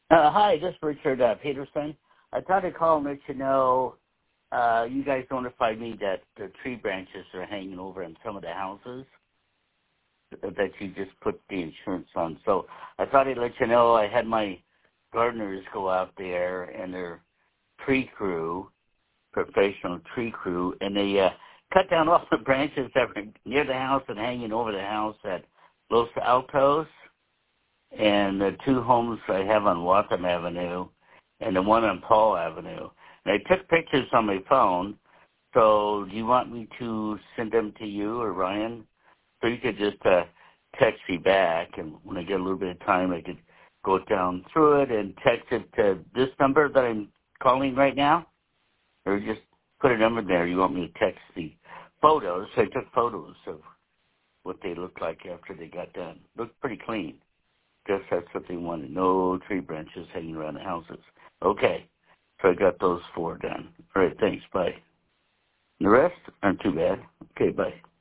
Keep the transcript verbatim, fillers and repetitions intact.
Uh, hi, this is Richard uh, Peterson. I thought I'd call and let you know uh, you guys notified me that the tree branches are hanging over in some of the houses that you just put the insurance on. So I thought I'd let you know I had my gardeners go out there and their tree crew, professional tree crew, and they uh, cut down all the branches that were near the house and hanging over the house at Los Altos. And the two homes I have on Waltham Avenue and the one on Paul Avenue. And I took pictures on my phone, so do you want me to send them to you or Ryan? So you could just uh, text me back, and when I get a little bit of time, I could go down through it and text it to this number that I'm calling right now? Or just put a number there. You want me to text the photos? So I took photos of what they looked like after they got done. Looked pretty clean. Guess that's what they wanted. No tree branches hanging around the houses. Okay. So I got those four done. All right, thanks. Bye. The rest aren't too bad. Okay, bye.